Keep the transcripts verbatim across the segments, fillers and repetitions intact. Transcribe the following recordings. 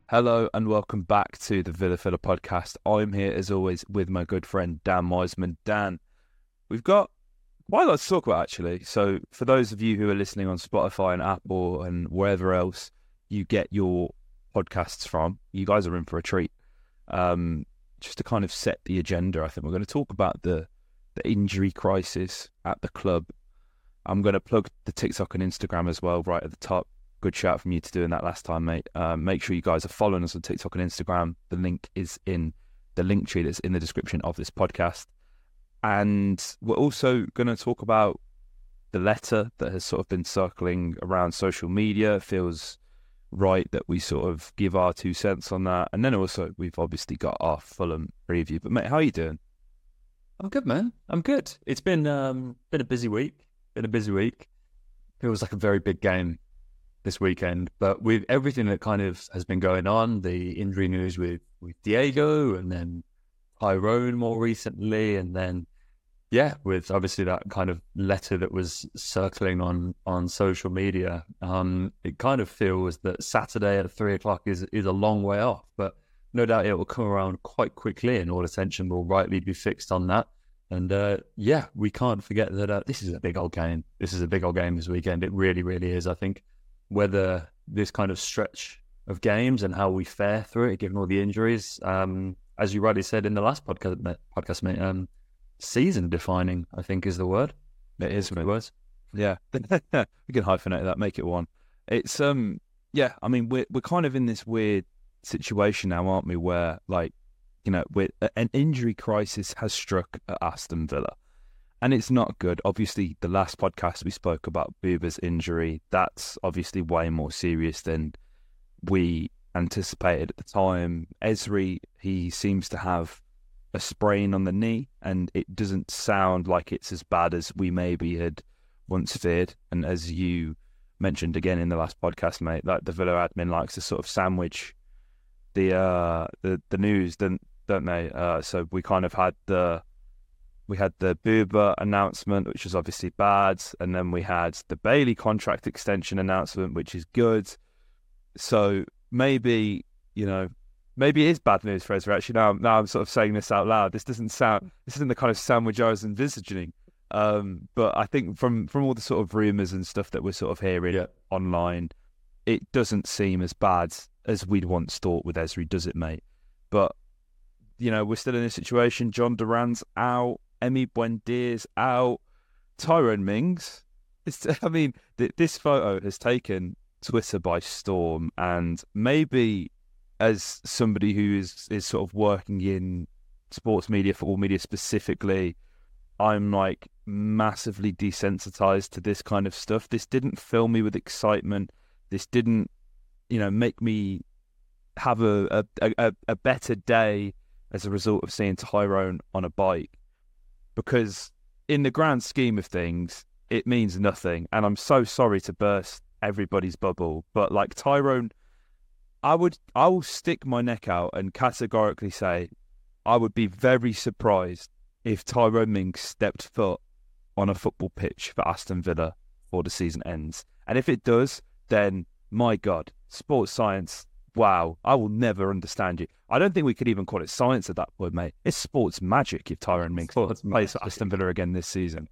Hello and welcome back to the Villa Filler podcast. I'm here as always with my good friend Dan Wiseman. Dan, we've got quite a lot to talk about actually. So for those of you who are listening on Spotify and Apple and wherever else you get your podcasts from, you guys are in for a treat. Um, just to kind of set the agenda, I think we're going to talk about the the injury crisis at the club. I'm going to plug the TikTok and Instagram as well right at the top. Good shout from you to doing that last time, mate. Um, make sure you guys are following us on TikTok and Instagram. The link is in the link tree that's in the description of this podcast. And we're also going to talk about the letter that has sort of been circling around social media. It feels right that we sort of give our two cents on that. And then also, we've obviously got our Fulham preview. But, mate, how are you doing? I'm good, man. I'm good. It's been um been a busy week. Been a busy week. Feels like a very big game this weekend, but with everything that kind of has been going on, the injury news with, with Diego and then Tyrone more recently, and then, yeah, with obviously that kind of letter that was circling on, on social media, um, it kind of feels that Saturday at three o'clock is, is a long way off, but no doubt it will come around quite quickly and all attention will rightly be fixed on that. And uh, yeah, we can't forget that uh, this is a big old game. This is a big old game this weekend. It really, really is, I think. Whether this kind of stretch of games and how we fare through it, given all the injuries, um, as you rightly said in the last podcast, mate, podcast, mate, um, season defining, I think, is the word. It is, mate. Words. Yeah, we can hyphenate that, make it one. It's um, yeah. I mean, we're we're kind of in this weird situation now, aren't we? Where like, you know, we're, an injury crisis has struck at Aston Villa. And it's not good. Obviously, the last podcast we spoke about Buba's injury, that's obviously way more serious than we anticipated at the time. Ezri, he seems to have a sprain on the knee, and it doesn't sound like it's as bad as we maybe had once feared. And as you mentioned again in the last podcast, mate, like the Villa admin likes to sort of sandwich the uh, the, the news, don't, don't they? Uh, so we kind of had the... We had the Buba announcement, which was obviously bad, and then we had the Bailey contract extension announcement, which is good. So maybe, you know, maybe it is bad news for Ezra. Actually, now, now I'm sort of saying this out loud. This doesn't sound, this isn't the kind of sandwich I was envisaging. Um, but I think from, from all the sort of rumours and stuff that we're sort of hearing yeah. online, it doesn't seem as bad as we'd once thought with Ezri, does it, mate? But, you know, we're still in a situation. John Duran's out. Emi Buendia's out. Tyrone Mings. It's, I mean, th- this photo has taken Twitter by storm, and maybe as somebody who is, is sort of working in sports media, football media specifically, I'm like massively desensitized to this kind of stuff. This didn't fill me with excitement. This didn't, you know, make me have a a, a, a better day as a result of seeing Tyrone on a bike. Because in the grand scheme of things, it means nothing. And I'm so sorry to burst everybody's bubble. But like Tyrone, I would, I will stick my neck out and categorically say I would be very surprised if Tyrone Mings stepped foot on a football pitch for Aston Villa before the season ends. And if it does, then my God, sports science, wow, I will never understand you. I don't think we could even call it science at that point, mate. It's sports magic if Tyrone Mings plays for Aston Villa again this season.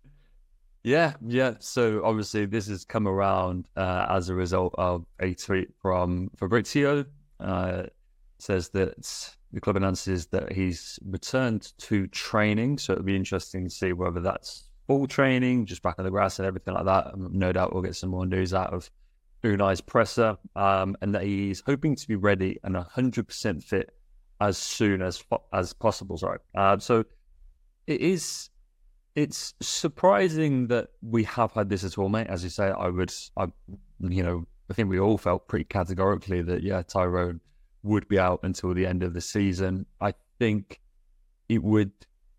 Yeah, yeah. So obviously this has come around uh, as a result of a tweet from Fabrizio. Uh, says that the club announces that he's returned to training. So it'll be interesting to see whether that's full training, just back on the grass and everything like that. No doubt we'll get some more news out of Unai's presser, um, and that he's hoping to be ready and one hundred percent fit as soon as as possible. Sorry. Uh, so it is. It's surprising that we have had this at all, mate. As you say, I would, I, you know, I think we all felt pretty categorically that yeah, Tyrone would be out until the end of the season. I think it would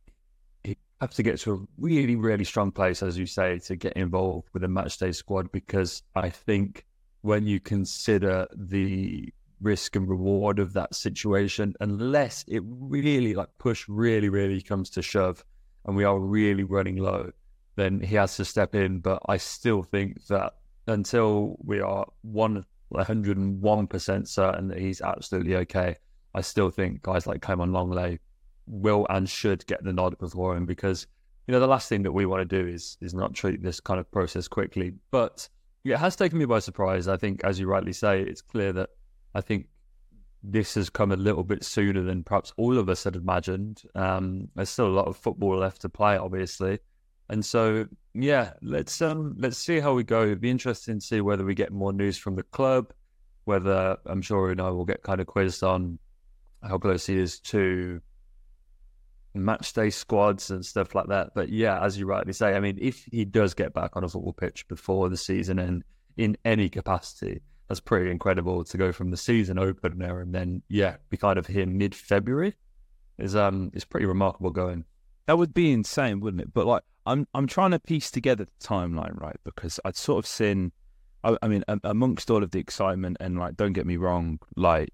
it have to get to a really, really strong place, as you say, to get involved with a matchday squad, because I think when you consider the risk and reward of that situation, unless it really like push really, really comes to shove and we are really running low, then he has to step in. But I still think that until we are one one hundred one percent certain that he's absolutely okay, I still think guys like Clement Longley will and should get the nod before him, because, you know, the last thing that we want to do is is not treat this kind of process quickly. But yeah, it has taken me by surprise. I think, as you rightly say, it's clear that I think this has come a little bit sooner than perhaps all of us had imagined. Um, there's still a lot of football left to play, obviously. And so, yeah, let's um, let's see how we go. It'd be interesting to see whether we get more news from the club, whether, I'm sure, you know, we'll get kind of quizzed on how close he is to match day squads and stuff like that. But yeah, as you rightly say, I mean, if he does get back on a football pitch before the season and in any capacity, that's pretty incredible to go from the season opener and then, yeah, be kind of here mid-February. Is um, it's pretty remarkable going. That would be insane, wouldn't it? But like, I'm I'm trying to piece together the timeline, right? Because I'd sort of seen, I, I mean, amongst all of the excitement, and like, don't get me wrong, like,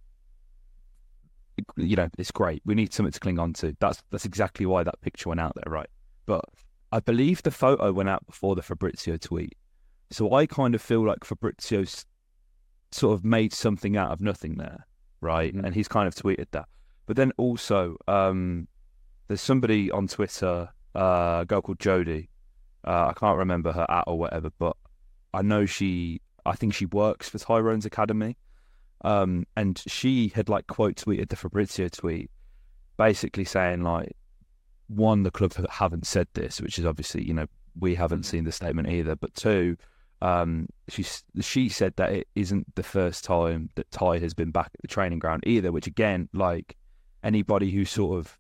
you know, it's great. We need something to cling on to. That's that's exactly why that picture went out there, right? But I believe the photo went out before the Fabrizio tweet. So I kind of feel like Fabrizio's sort of made something out of nothing there, right? Mm-hmm. And he's kind of tweeted that. But then also, um, there's somebody on Twitter, uh, a girl called Jodie. Uh, I can't remember her at or whatever, but I know she, I think she works for Tyrone's Academy. Um, and she had like quote tweeted the Fabrizio tweet, basically saying like, one, the club haven't said this, which is obviously, you know, we haven't seen the statement either. But two, um, she she said that it isn't the first time that Ty has been back at the training ground either. Which again, like anybody who sort of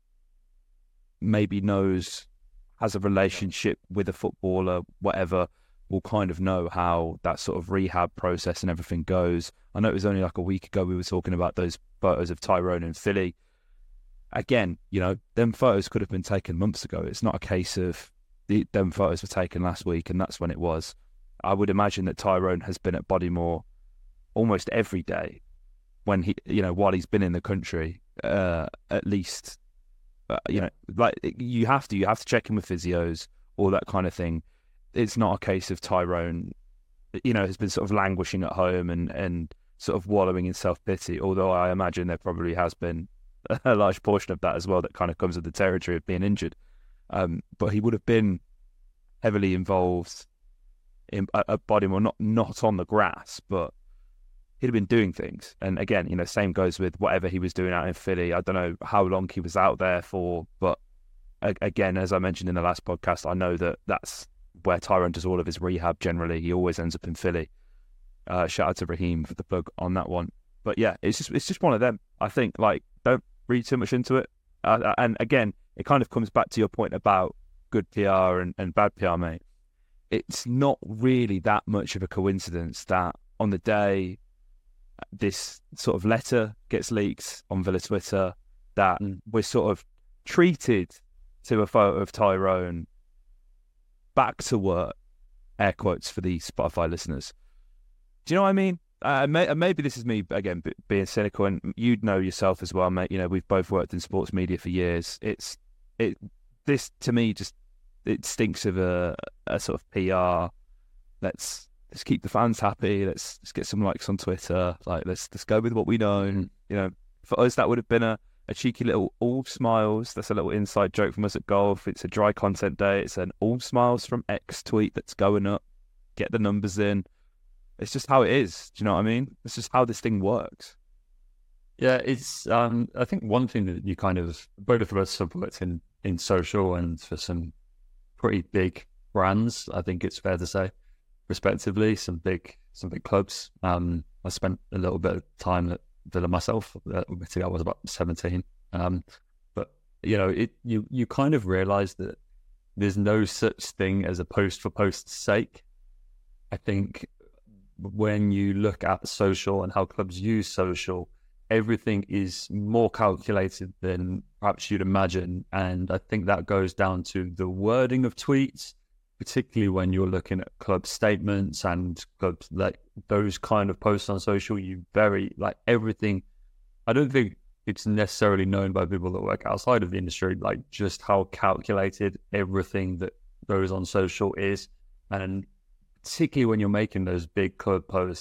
maybe knows, has a relationship with a footballer, whatever, will kind of know how that sort of rehab process and everything goes. I know it was only like a week ago we were talking about those photos of Tyrone in Philly. Again, you know, them photos could have been taken months ago. It's not a case of the, them photos were taken last week and that's when it was. I would imagine that Tyrone has been at Bodymore almost every day when he, you know, while he's been in the country, uh, at least, uh, you know, like you have to, you have to check in with physios, all that kind of thing. It's not a case of Tyrone, you know, has been sort of languishing at home and, and sort of wallowing in self-pity, although I imagine there probably has been a large portion of that as well that kind of comes with the territory of being injured. Um, but he would have been heavily involved in a Bodymore, not not on the grass, but he'd have been doing things. And again, you know, same goes with whatever he was doing out in Philly. I don't know how long he was out there for, but again, as I mentioned in the last podcast, I know that that's where Tyrone does all of his rehab generally. He always ends up in Philly. Uh, shout out to Raheem for the plug on that one. But yeah, it's just it's just one of them. I think, like, don't read too much into it. Uh, and again, it kind of comes back to your point about good P R and, and bad P R, mate. It's not really that much of a coincidence that on the day this sort of letter gets leaked on Villa Twitter, that mm. we're sort of treated to a photo of Tyrone back to work, air quotes for the Spotify listeners. Do you know what I mean? Uh, may, maybe this is me, again, b- being cynical, and you'd know yourself as well, mate. You know, we've both worked in sports media for years. It's it. This, to me, just it stinks of a, a sort of P R. Let's let's keep the fans happy. Let's, let's get some likes on Twitter. Like, let's let's go with what we know. And, you know, for us, that would have been a, a cheeky little all smiles. That's a little inside joke from us at Golf. It's a dry content day. It's an all smiles from X tweet that's going up. Get the numbers in. It's just how it is. Do you know what I mean? It's just how this thing works. Yeah, it's. Um, I think one thing that you kind of both of us have worked in in social and for some pretty big brands. I think it's fair to say, respectively, some big some big clubs. Um, I spent a little bit of time at Villa myself. Admittedly, I was about seventeen. Um, but you know, it you you kind of realise that there's no such thing as a post for post's sake. I think when you look at social and how clubs use social, everything is more calculated than perhaps you'd imagine. And I think that goes down to the wording of tweets, particularly when you're looking at club statements and clubs, like those kind of posts on social. You very, like everything. I don't think it's necessarily known by people that work outside of the industry, like just how calculated everything that goes on social is. And particularly when you're making those big club posts,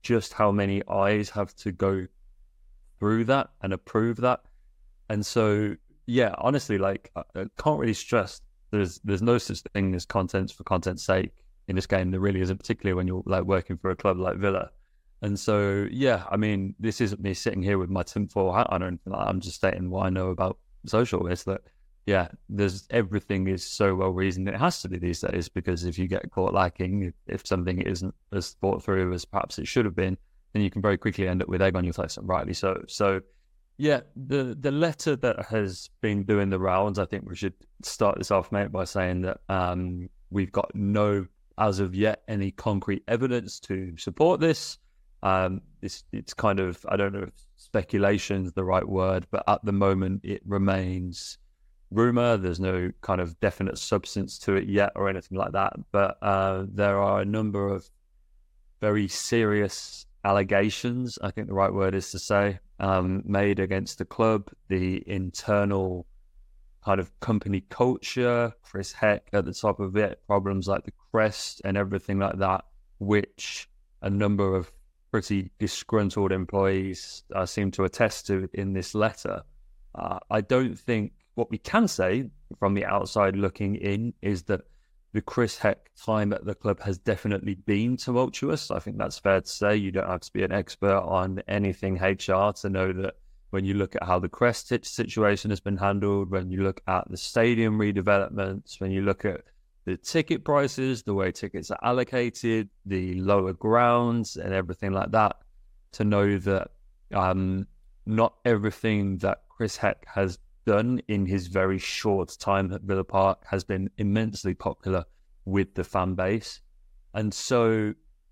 just how many eyes have to go through that and approve that. And so, yeah, honestly, like I, I can't really stress there's there's no such thing as content for content's sake in this game. There really isn't, particularly when you're like working for a club like Villa. And so, yeah, I mean, this isn't me sitting here with my tinfoil hat on or anything like that. I'm just stating what I know about social. It's that, yeah, there's everything is so well reasoned. It has to be these days, because if you get caught lacking, if, if something isn't as thought through as perhaps it should have been, then you can very quickly end up with egg on your face, and rightly so. So, yeah, the the letter that has been doing the rounds, I think we should start this off, mate, by saying that um, we've got no, as of yet, any concrete evidence to support this. Um, it's, it's kind of, I don't know if speculation is the right word, but at the moment it remains rumor. There's no kind of definite substance to it yet or anything like that. But uh, there are a number of very serious allegations, I think the right word is to say, um, made against the club, the internal kind of company culture, Chris Heck at the top of it, problems like the crest and everything like that, which a number of pretty disgruntled employees uh, seem to attest to in this letter. Uh, I don't think what we can say from the outside looking in is that the Chris Heck time at the club has definitely been tumultuous. I think that's fair to say. You don't have to be an expert on anything H R to know that when you look at how the crest situation has been handled, when you look at the stadium redevelopments, when you look at the ticket prices, the way tickets are allocated, the lower grounds and everything like that, to know that um, not everything that Chris Heck has done in his very short time at Villa Park has been immensely popular with the fan base. And so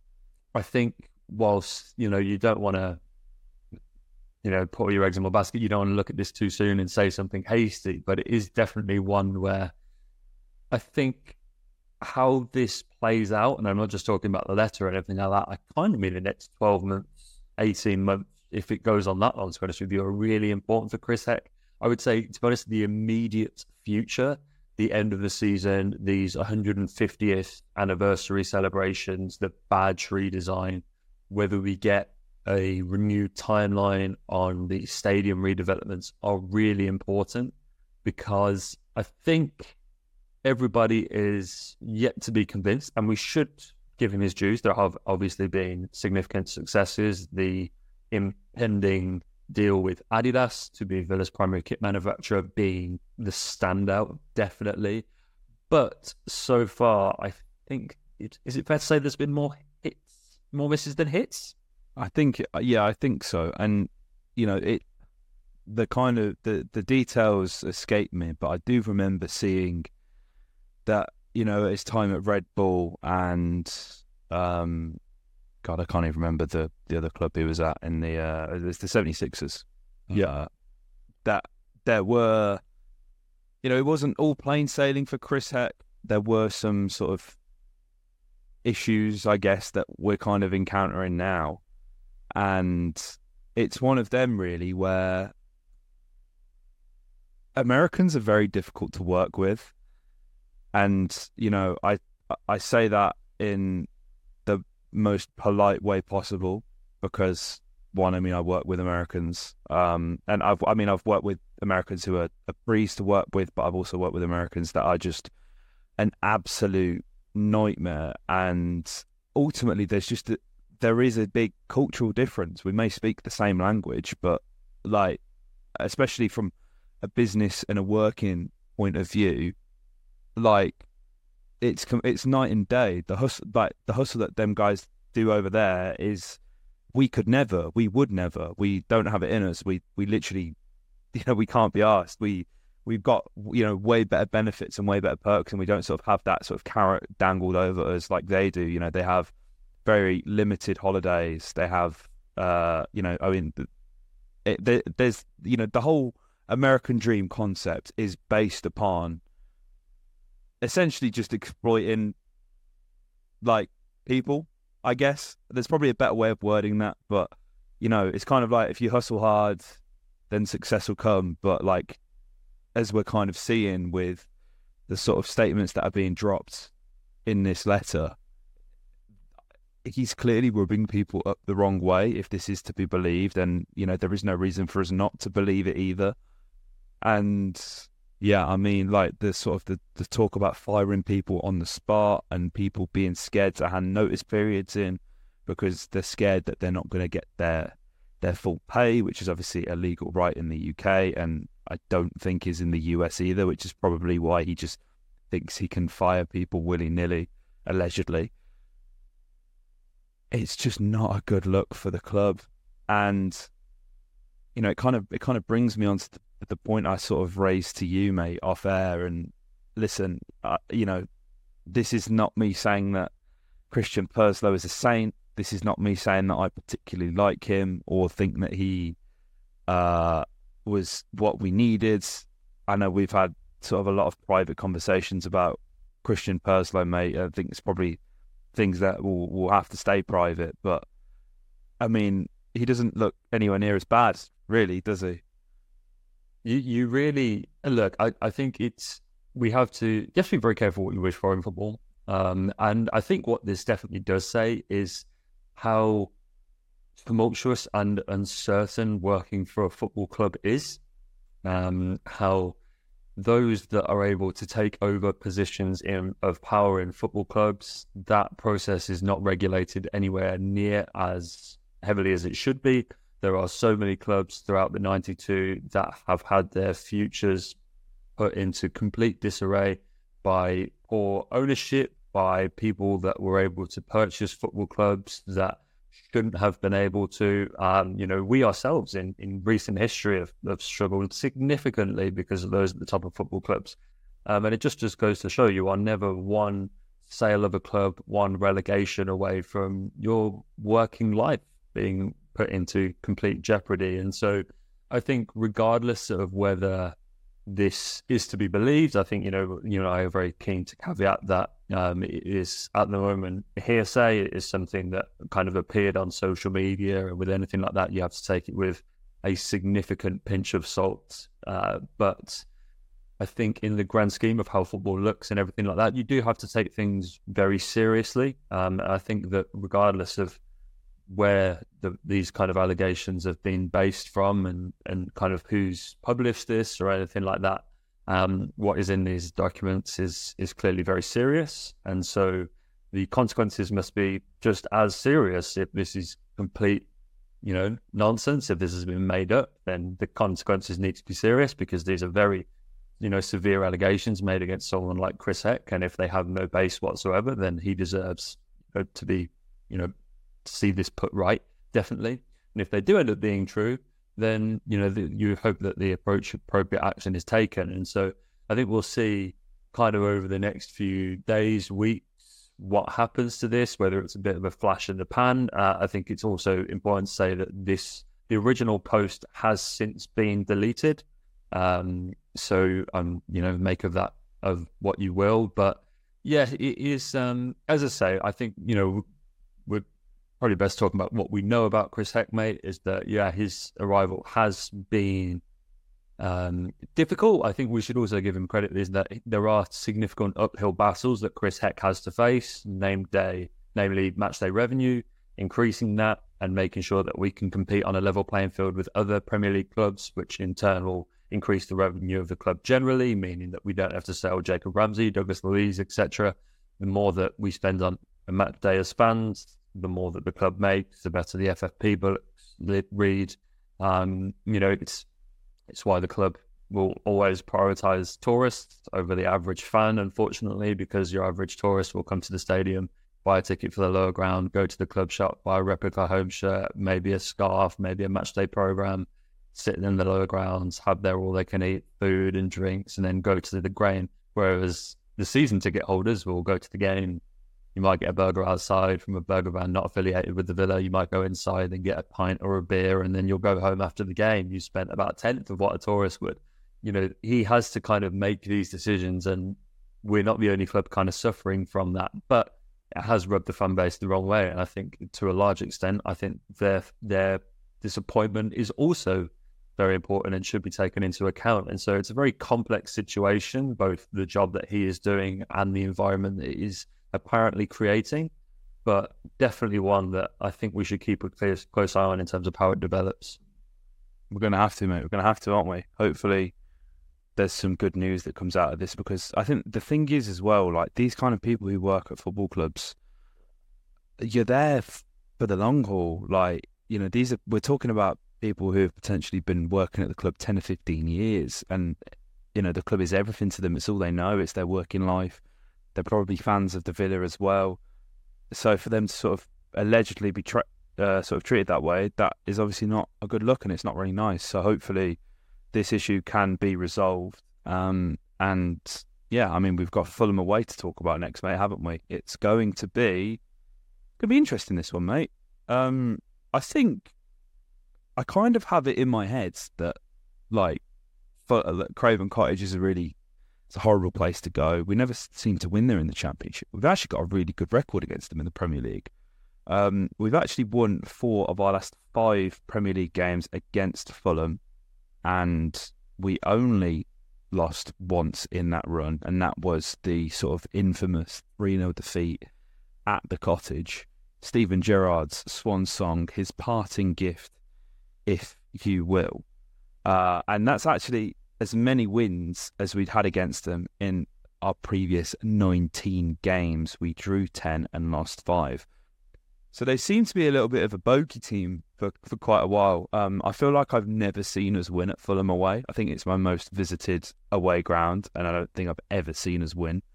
I think whilst, you know, you don't want to, you know, put all your eggs in one basket, you don't want to look at this too soon and say something hasty, but it is definitely one where I think how this plays out, and I'm not just talking about the letter and everything like that, I kind of mean the next twelve months, eighteen months, if it goes on that long, to be honest with you, are really important for Chris Heck. I would say, to be honest, the immediate future, the end of the season, these one hundred fiftieth anniversary celebrations, the badge redesign, whether we get a renewed timeline on the stadium redevelopments are really important, because I think everybody is yet to be convinced, and we should give him his dues. There have obviously been significant successes. The impending deal with Adidas to be Villa's primary kit manufacturer being the standout, definitely. But so far, I think, it, is it fair to say there's been more hits, more misses than hits? I think, yeah, I think so. And, you know, it, the kind of, the, the details escape me, but I do remember seeing that, you know, his time at Red Bull and, um, God, I can't even remember the, the other club he was at in the, uh, it's the seventy-sixers. Yeah. Uh, that there were, you know, it wasn't all plain sailing for Chris Heck. There were some sort of issues, I guess, that we're kind of encountering now. And it's one of them, really, where Americans are very difficult to work with. And, you know, I I say that in the most polite way possible, because, one, I mean, I work with Americans. Um, and I've, I mean, I've worked with Americans who are a breeze to work with, but I've also worked with Americans that are just an absolute nightmare. And ultimately, there's just a, there is a big cultural difference. We may speak the same language, but like, especially from a business and a working point of view, like it's it's night and day. The hustle, like the hustle that them guys do over there is, we could never, we would never, we don't have it in us. We we literally, you know, we can't be asked. We we've got, you know, way better benefits and way better perks, and we don't sort of have that sort of carrot dangled over us like they do. You know, they have very limited holidays. They have, uh, you know, I mean, it, there, there's, you know, the whole American dream concept is based upon essentially just exploiting, like, people, I guess. There's probably a better way of wording that, but, you know, it's kind of like, if you hustle hard, then success will come. But, like, as we're kind of seeing with the sort of statements that are being dropped in this letter, he's clearly rubbing people up the wrong way if this is to be believed, and you know there is no reason for us not to believe it either. And yeah, I mean, like the sort of the, the talk about firing people on the spot and people being scared to hand notice periods in because they're scared that they're not going to get their their full pay, which is obviously a legal right in the U K, and I don't think is in the U S either, which is probably why he just thinks he can fire people willy-nilly, allegedly. It's just not a good look for the club. And, you know, it kind of it kind of brings me on to the, the point I sort of raised to you, mate, off air. And listen, uh, you know, this is not me saying that Christian Purslow is a saint. This is not me saying that I particularly like him or think that he uh, was what we needed. I know we've had sort of a lot of private conversations about Christian Purslow, mate. I think it's probably things that will will have to stay private. But, I mean, he doesn't look anywhere near as bad, really, does he? You you really look. I, I think it's we have to you have to be very careful what you wish for in football. Um, and I think what this definitely does say is how tumultuous and uncertain working for a football club is. Um, how those that are able to take over positions in of power in football clubs, that process is not regulated anywhere near as heavily as it should be. There are so many clubs throughout the ninety-two that have had their futures put into complete disarray by poor ownership, by people that were able to purchase football clubs that shouldn't have been able to. Um, you know, we ourselves in, in recent history have, have struggled significantly because of those at the top of football clubs. Um, and it just, just goes to show you are never one sale of a club, one relegation away from your working life being put into complete jeopardy. And so I think regardless of whether this is to be believed, I think, you know, you and I are very keen to caveat that um, it is at the moment hearsay. It is something that kind of appeared on social media, and with anything like that, you have to take it with a significant pinch of salt. Uh, but I think in the grand scheme of how football looks and everything like that, you do have to take things very seriously. Um, I think that regardless of where the, these kind of allegations have been based from and, and kind of who's published this or anything like that, um, what is in these documents is is clearly very serious. And so the consequences must be just as serious. If this is complete, you know, nonsense, if this has been made up, then the consequences need to be serious, because these are very, you know, severe allegations made against someone like Chris Heck. And if they have no base whatsoever, then he deserves uh, to be, you know, to see this put right, definitely. And if they do end up being true, then, you know, the, you hope that the approach appropriate action is taken. And so I think we'll see kind of over the next few days, weeks, what happens to this, whether it's a bit of a flash in the pan. Uh, I think it's also important to say that this, the original post has since been deleted. Um, so, um, you know, make of that, of what you will. But yeah, it is, um, as I say, I think, you know, we're probably best talking about what we know about Chris Heck, mate, is that, yeah, his arrival has been um, difficult. I think we should also give him credit is that there are significant uphill battles that Chris Heck has to face, named day, namely matchday revenue, increasing that and making sure that we can compete on a level playing field with other Premier League clubs, which in turn will increase the revenue of the club generally, meaning that we don't have to sell Jacob Ramsey, Douglas Luiz, et cetera. The more that we spend on a match day as fans, the more that the club makes, the better the F F P books read. Um, you know, it's it's why the club will always prioritise tourists over the average fan, unfortunately, because your average tourist will come to the stadium, buy a ticket for the lower ground, go to the club shop, buy a replica home shirt, maybe a scarf, maybe a matchday programme, sit in the lower grounds, have their all they can eat food and drinks, and then go to the game. Whereas the season ticket holders will go to the game. You might get a burger outside from a burger van not affiliated with the Villa. You might go inside and get a pint or a beer, and then you'll go home after the game. You spent about a tenth of what a tourist would. You know, he has to kind of make these decisions, and we're not the only club kind of suffering from that. But it has rubbed the fan base the wrong way. And I think to a large extent, I think their their disappointment is also very important and should be taken into account. And so it's a very complex situation, both the job that he is doing and the environment that he's apparently creating. but definitely one that I think we should keep a close, close eye on in terms of how it develops. We're going to have to, mate. We're going to have to, aren't we? Hopefully there's some good news that comes out of this, because I think the thing is as well, like these kind of people who work at football clubs, you're there f- for the long haul. Like, you know, these are, we're talking about people who have potentially been working at the club ten or fifteen years, and, you know, the club is everything to them. It's all they know. It's their working life. They're probably fans of the Villa as well. So for them to sort of allegedly be tra- uh, sort of treated that way, that is obviously not a good look, and it's not really nice. So hopefully this issue can be resolved. Um, and yeah, I mean, we've got Fulham away to talk about next, mate, haven't we? It's going to be going to be interesting, this one, mate. Um, I think I kind of have it in my head that, like, for, Craven Cottage is a really it's a horrible place to go. We never seem to win there in the Championship. We've actually got a really good record against them in the Premier League. Um, we've actually won four of our last five Premier League games against Fulham, and we only lost once in that run, and that was the sort of infamous three nil defeat at the Cottage. Steven Gerrard's swan song, his parting gift, if you will. Uh, and that's actually as many wins as we'd had against them in our previous nineteen games. We drew ten and lost five. So they seem to be a little bit of a bogey team for, for quite a while. Um, I feel like I've never seen us win at Fulham away. I think it's my most visited away ground, and I don't think I've ever seen us win.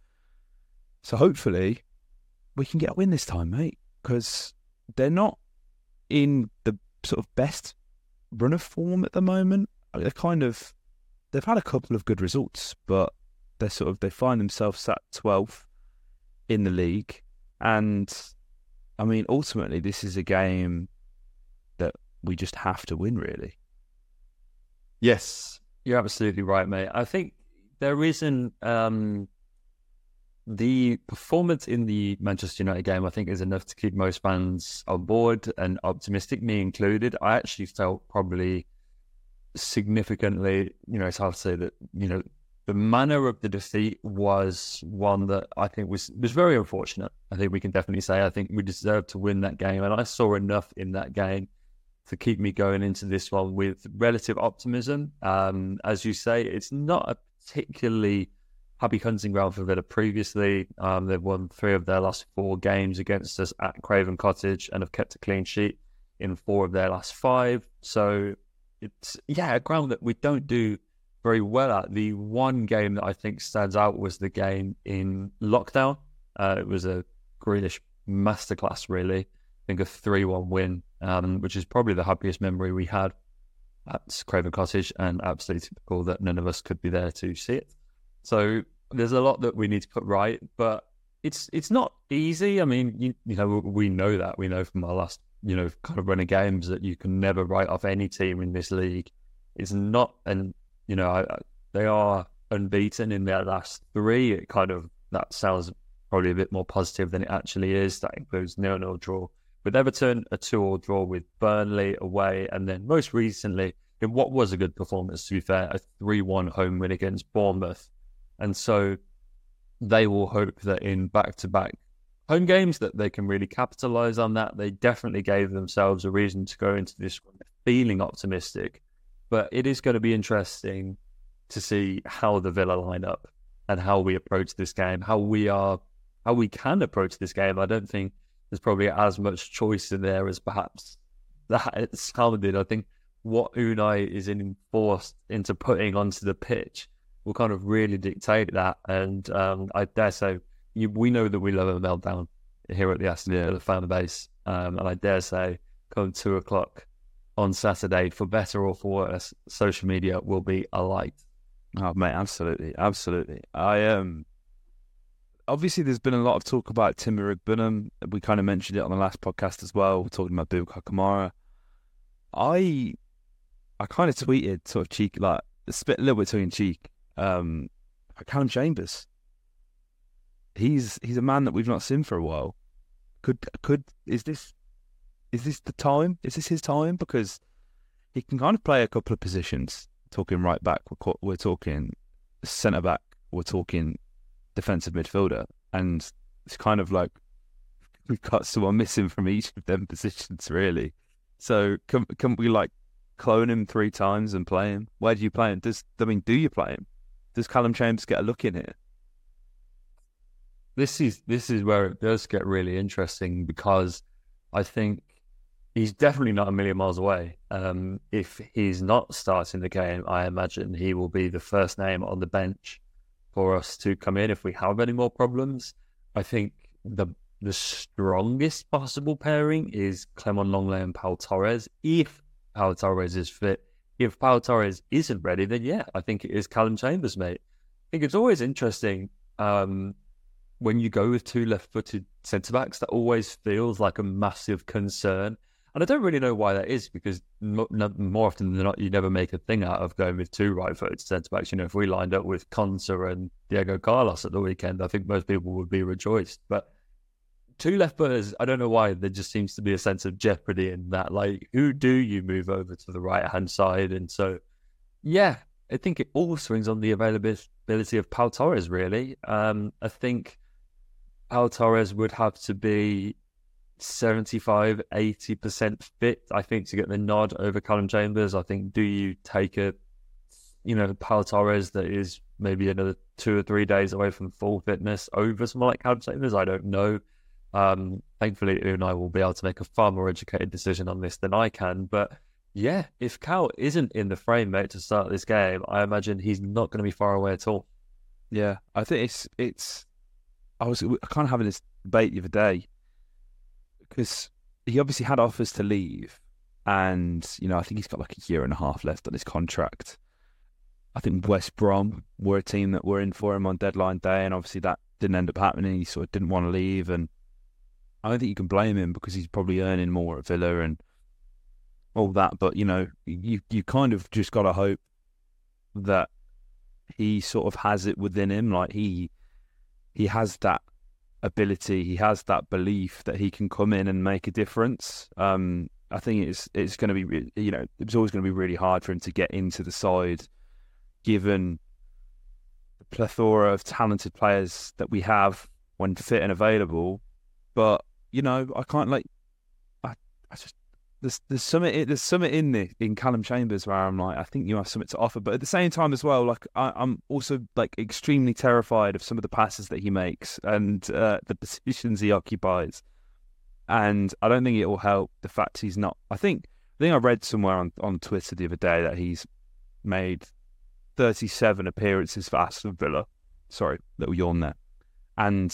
So hopefully we can get a win this time, mate, because they're not in the sort of best run of form at the moment. They're kind of, they've had a couple of good results, but they're sort of, they find themselves sat twelfth in the league. And I mean, ultimately, this is a game that we just have to win, really. Yes, you're absolutely right, mate. I think there isn't um, the performance in the Manchester United game, I think, is enough to keep most fans on board and optimistic, me included. I actually felt probably significantly, you know, it's hard to say that, you know, the manner of the defeat was one that I think was, was very unfortunate. I think we can definitely say, I think we deserved to win that game. And I saw enough in that game to keep me going into this one with relative optimism. Um, as you say, it's not a particularly happy hunting ground for Villa previously. Um, they've won three of their last four games against us at Craven Cottage and have kept a clean sheet in four of their last five. So it's, yeah, a ground that we don't do very well at. The one game that I think stands out was the game in lockdown. Uh, it was a Grealish masterclass, really. I think a three one win, um, which is probably the happiest memory we had at Craven Cottage, and absolutely typical that none of us could be there to see it. So there's a lot that we need to put right, but it's it's not easy. I mean, you, you know, we know that. We know from our last, you know, kind of run of games that you can never write off any team in this league. It's not, and you know, I, I, they are unbeaten in their last three. It kind of, that sounds probably a bit more positive than it actually is. That includes nil nil draw with Everton, a two all draw with Burnley away, and then most recently, in what was a good performance, to be fair, a three one home win against Bournemouth. And so they will hope that in back-to-back home games that they can really capitalise on that. They definitely gave themselves a reason to go into this one feeling optimistic. But it is going to be interesting to see how the Villa line up and how we approach this game, how we are, how we can approach this game. I don't think there's probably as much choice in there as perhaps that it sounded. I think what Unai is enforced into putting onto the pitch will kind of really dictate that. And um, I dare say, you, we know that we love a meltdown here at the Aston Villa yeah. fan base. Um, and I dare say, come two o'clock on Saturday, for better or for worse, social media will be alight. Oh, mate, absolutely, absolutely. I um, obviously there's been a lot of talk about Timur Igbunam. We kind of mentioned it on the last podcast as well. We're talking about Boubacar Kamara. I, I kind of tweeted sort of cheek, like a bit, a little bit tongue in cheek. Um, Callum Chambers. He's he's a man that we've not seen for a while. Could could is this? Is this the time? Is this his time? Because he can kind of play a couple of positions. Talking right back, we're, we're talking centre back, we're talking defensive midfielder, and it's kind of like we've got someone missing from each of them positions, really. So can can we like clone him three times and play him? Where do you play him? Does I mean, do you play him? Does Callum Chambers get a look in here? This is this is where it does get really interesting, because I think he's definitely not a million miles away. Um, if he's not starting the game, I imagine he will be the first name on the bench for us to come in if we have any more problems. I think the the strongest possible pairing is Clement Lenglet and Pau Torres, if Pau Torres is fit. If Pau Torres isn't ready, then yeah, I think it is Callum Chambers, mate. I think it's always interesting um, when you go with two left-footed centre-backs. That always feels like a massive concern. And I don't really know why that is, because more often than not, you never make a thing out of going with two right-footed centre-backs. You know, if we lined up with Konsa and Diego Carlos at the weekend, I think most people would be rejoiced. But two left-footers, I don't know why, there just seems to be a sense of jeopardy in that. Like, who do you move over to the right-hand side? And so, yeah, I think it all swings on the availability of Pau Torres, really. Um, I think Pau Torres would have to be seventy-five, eighty percent fit, I think, to get the nod over Callum Chambers. I think, do you take a, you know, Pau Torres that is maybe another two or three days away from full fitness over someone like Callum Chambers? I don't know. Um, thankfully, Unai will be able to make a far more educated decision on this than I can. But yeah, if Cal isn't in the frame, mate, to start this game, I imagine he's not going to be far away at all. Yeah, I think it's it's. I was kind of having this debate the other day, because he obviously had offers to leave, and you know, I think he's got like a year and a half left on his contract. I think West Brom were a team that were in for him on deadline day, and obviously that didn't end up happening. He sort of didn't want to leave, and I don't think you can blame him, because he's probably earning more at Villa and all that. But you know, you you kind of just got to hope that he sort of has it within him, like he he has that ability, he has that belief that he can come in and make a difference. Um, I think it's it's going to be, you know, it was always going to be really hard for him to get into the side, given the plethora of talented players that we have when fit and available. But you know, I can't like, I, I just there's there's something there's something in this in Callum Chambers where I'm like, I think you have something to offer. But at the same time as well, like I, I'm also like extremely terrified of some of the passes that he makes and uh, the positions he occupies. And I don't think it will help the fact he's not. I think I think I read somewhere on, on Twitter the other day that he's made thirty-seven appearances for Aston Villa. Sorry, little yawn there. And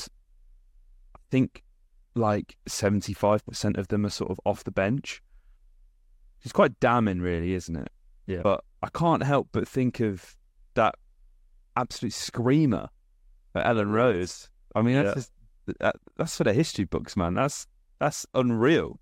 I think like seventy-five percent of them are sort of off the bench. It's quite damning, really, isn't it? Yeah. But I can't help but think of that absolute screamer at Ellen Rose. I mean, that's yeah. just, that, that's for the history books, man. That's that's unreal.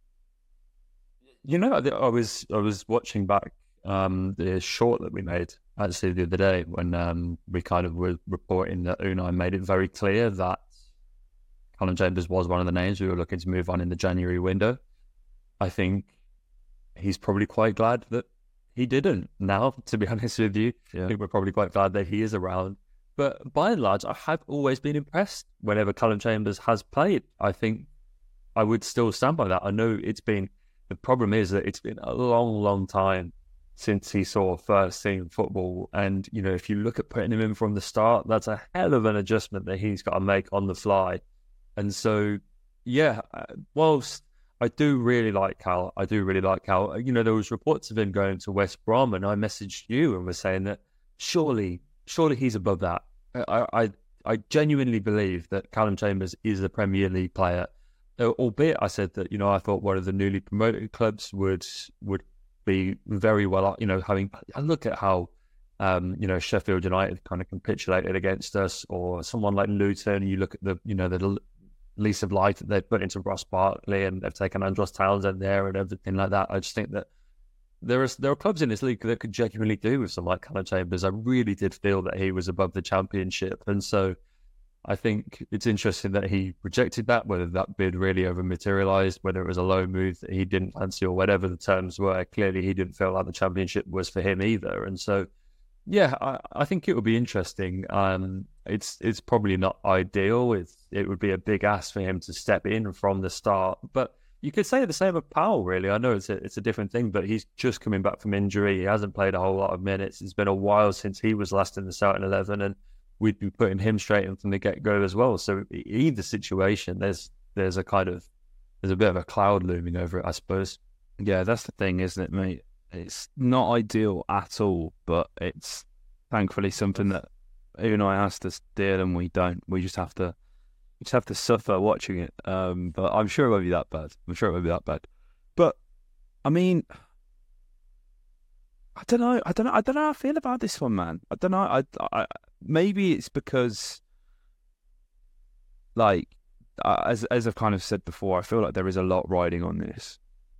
You know, I was I was watching back um, the short that we made actually the other day when um, we kind of were reporting that Unai made it very clear that Callum Chambers was one of the names we were looking to move on in the January window. I think he's probably quite glad that he didn't now, to be honest with you. Yeah. I think we're probably quite glad that he is around. But by and large, I have always been impressed whenever Callum Chambers has played. I think I would still stand by that. I know it's been, the problem is that it's been a long, long time since he saw first team football. And, you know, if you look at putting him in from the start, that's a hell of an adjustment that he's got to make on the fly. And so, yeah, whilst I do really like Cal, I do really like Cal, you know, there was reports of him going to West Brom, and I messaged you and was saying that surely, surely he's above that. I, I, I genuinely believe that Callum Chambers is a Premier League player, albeit I said that, you know, I thought one of the newly promoted clubs would would be very well, you know, having, I look at how, um, you know, Sheffield United kind of capitulated against us, or someone like Luton, you look at the, you know, the lease of life that they've put into Ross Barkley, and they've taken Andros Townsend there and everything like that. I just think that there is there are clubs in this league that could genuinely do with someone like Callum Chambers. I really did feel that he was above the Championship, and so I think it's interesting that he rejected that, whether that bid really over materialised, whether it was a low move that he didn't fancy, or whatever the terms were. Clearly, he didn't feel like the Championship was for him either, and so Yeah, I, I think it would be interesting. Um, it's it's probably not ideal. It's it would be a big ask for him to step in from the start. But you could say the same of Powell, really. I know it's a it's a different thing, but he's just coming back from injury. He hasn't played a whole lot of minutes. It's been a while since he was last in the starting eleven, and we'd be putting him straight in from the get go as well. So either situation, there's there's a kind of there's a bit of a cloud looming over it, I suppose. Yeah, that's the thing, isn't it, mate? It's not ideal at all, but it's thankfully something that Unai has to deal, and we don't. We just have to, we just have to suffer watching it. Um, but I'm sure it won't be that bad. I'm sure it won't be that bad. But I mean, I don't know. I don't know. I don't know how I feel about this one, man. I don't know. I, I maybe it's because, like, as as I've kind of said before, I feel like there is a lot riding on this.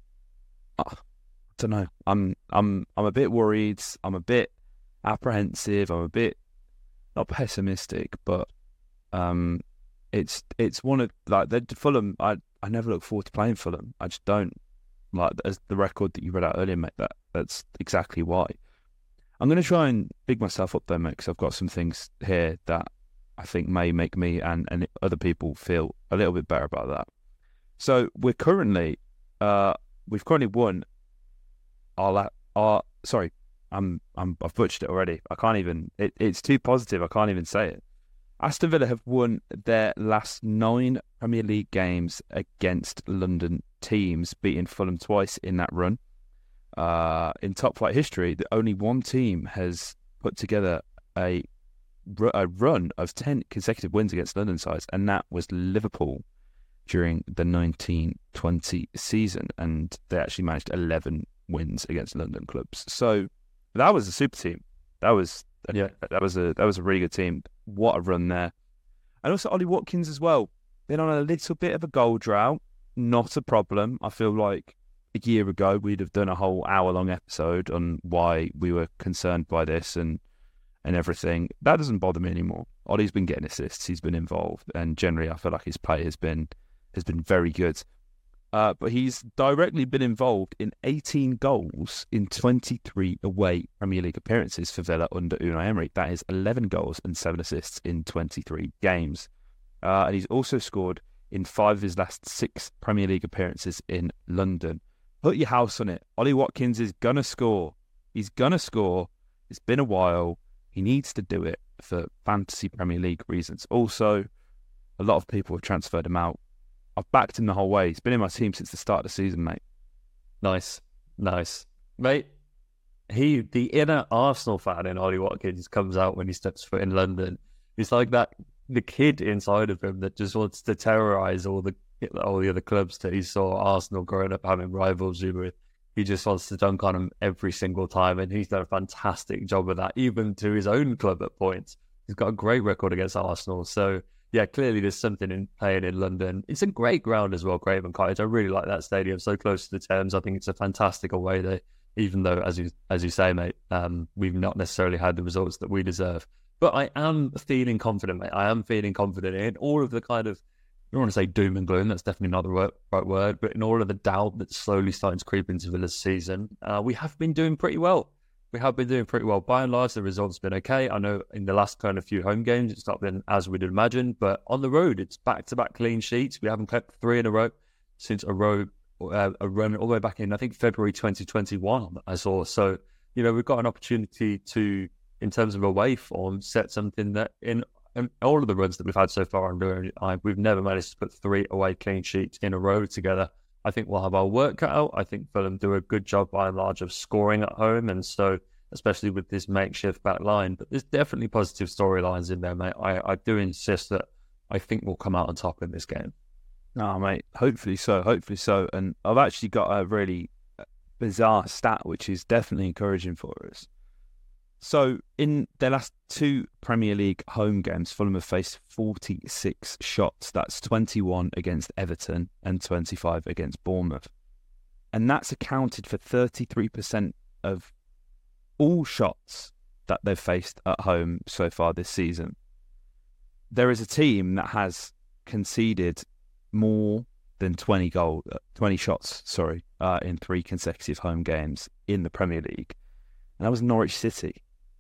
I don't know. I'm I'm I'm a bit worried. I'm a bit apprehensive. I'm a bit not pessimistic, but um, it's it's one of like the Fulham. I I never look forward to playing Fulham. I just don't like as the record that you read out earlier, mate. That that's exactly why. I'm going to try and big myself up there, mate, because I've got some things here that I think may make me and and other people feel a little bit better about that. So we're currently uh. We've currently won our, our sorry, I'm, I'm, I've butchered it already. I can't even, it, it's too positive. I can't even say it. Aston Villa have won their last nine Premier League games against London teams, beating Fulham twice in that run. Uh, in top flight history, the only one team has put together a, a run of ten consecutive wins against London sides, and that was Liverpool during the nineteen twenty season, and they actually managed eleven wins against London clubs. So that was a super team. That was a, yeah, that was a that was a really good team. What a run there! And also Ollie Watkins as well. Been on a little bit of a goal drought. Not a problem. I feel like a year ago we'd have done a whole hour long episode on why we were concerned by this and and everything. That doesn't bother me anymore. Ollie's been getting assists. He's been involved, and generally I feel like his play has been. has been very good. Uh, but he's directly been involved in eighteen goals in twenty-three away Premier League appearances for Villa under Unai Emery. That is eleven goals and seven assists in twenty-three games. Uh, and he's also scored in five of his last six Premier League appearances in London. Put your house on it. Ollie Watkins is going to score. He's going to score. It's been a while. He needs to do it for fantasy Premier League reasons. Also, a lot of people have transferred him out. I've backed him the whole way. He's been in my team since the start of the season, mate. Nice. Nice. Mate, he, the inner Arsenal fan in Ollie Watkins comes out when he steps foot in London. It's like that, the kid inside of him that just wants to terrorise all the all the other clubs that he saw Arsenal growing up having rivalry with. He just wants to dunk on them every single time, and he's done a fantastic job of that, even to his own club at points. He's got a great record against Arsenal, so... yeah, clearly there's something in playing in London. It's a great ground as well, Craven Cottage. I really like that stadium, so close to the Thames. I think it's a fantastic away day, even though, as you as you say, mate, um, we've not necessarily had the results that we deserve. But I am feeling confident, mate. I am feeling confident in all of the kind of, I don't want to say doom and gloom, that's definitely not the right, right word, but in all of the doubt that's slowly starting to creep into Villa's season, uh, we have been doing pretty well. We have been doing pretty well. By and large, the results have been okay. I know in the last kind of few home games, it's not been as we'd imagine, but on the road, it's back-to-back clean sheets. We haven't kept three in a row since a row, uh, a run all the way back in, I think, February twenty twenty-one, I saw. So, you know, we've got an opportunity to, in terms of away form, set something that in, in all of the runs that we've had so far under I, we've never managed to put three away clean sheets in a row together. I think we'll have our work cut out. I think Fulham do a good job by and large of scoring at home, and so especially with this makeshift back line. But there's definitely positive storylines in there, mate. I, I do insist that I think we'll come out on top in this game. Oh, mate, hopefully so, hopefully so. And I've actually got a really bizarre stat, which is definitely encouraging for us. So in their last two Premier League home games, Fulham have faced forty-six shots. That's twenty-one against Everton and twenty-five against Bournemouth. And that's accounted for thirty-three percent of all shots that they've faced at home so far this season. There is a team that has conceded more than twenty goal, twenty shots, sorry, uh, in three consecutive home games in the Premier League. And that was Norwich City.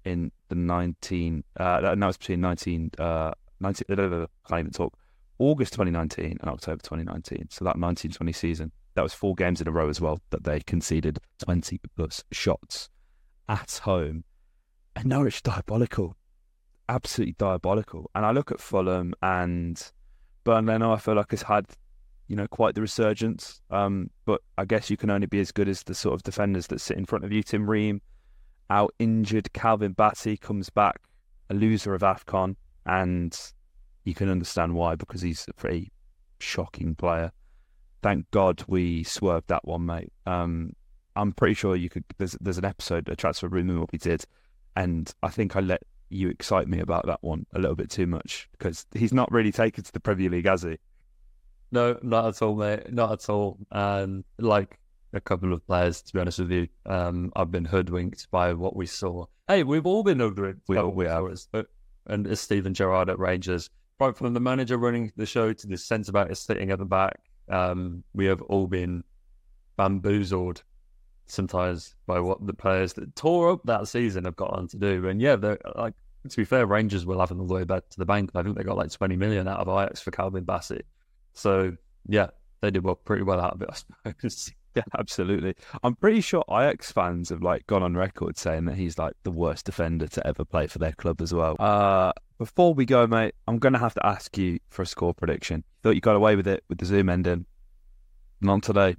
in the nineteen. Uh, that was between nineteen. Uh, nineteen. I can't even talk. August twenty nineteen and October twenty nineteen. So that nineteen twenty season, that was four games in a row as well that they conceded twenty plus shots at home. And Norwich diabolical, absolutely diabolical. And I look at Fulham and Bernd Leno, I feel like has had, you know, quite the resurgence. Um, but I guess you can only be as good as the sort of defenders that sit in front of you. Tim Ream out injured. Calvin Batty comes back, a loser of AFCON, and you can understand why, because he's a pretty shocking player. Thank God we swerved that one, mate. Um, I'm pretty sure you could. There's there's an episode, a transfer rumour what we did, and I think I let you excite me about that one a little bit too much, because he's not really taken to the Premier League, has he? No, not at all, mate. Not at all. And like a couple of players, to be honest with you, um, I've been hoodwinked by what we saw. Hey, we've all been hoodwinked. We all we have. But, and it's Steven Gerrard at Rangers, right from the manager running the show to the centre back is sitting at the back. Um, we have all been bamboozled sometimes by what the players that tore up that season have got on to do. And yeah, they're like, to be fair, Rangers will have them all the way back to the bank. I think they got like twenty million out of Ajax for Calvin Bassett. So yeah, they did well, pretty well out of it, I suppose. Yeah, absolutely. I'm pretty sure Ajax fans have like gone on record saying that he's like the worst defender to ever play for their club as well. Uh, before we go, mate, I'm going to have to ask you for a score prediction. Thought you got away with it with the Zoom ending. Not today.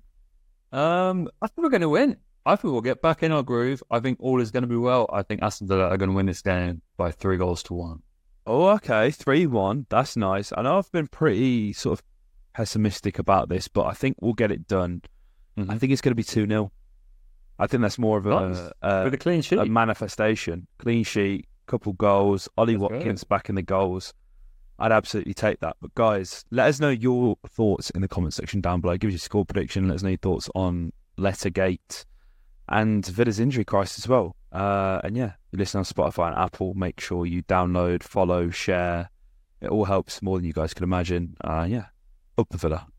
Um, I think we're going to win. I think we'll get back in our groove. I think all is going to be well. I think Aston Villa are going to win this game by three goals to one. Oh, okay. three one. That's nice. I know I've been pretty sort of pessimistic about this, but I think we'll get it done. Mm-hmm. I think it's going to be two nil. I think that's more of a, nice. a, With a clean sheet. a manifestation. Clean sheet, couple goals. Ollie That's Watkins good. back in the goals. I'd absolutely take that. But guys, let us know your thoughts in the comment section down below. Give us your score prediction. Let us know your thoughts on Lettergate and Villa's injury crisis as well. Uh, and yeah, you listen on Spotify and Apple. Make sure you download, follow, share. It all helps more than you guys can imagine. Uh, yeah, up the Villa.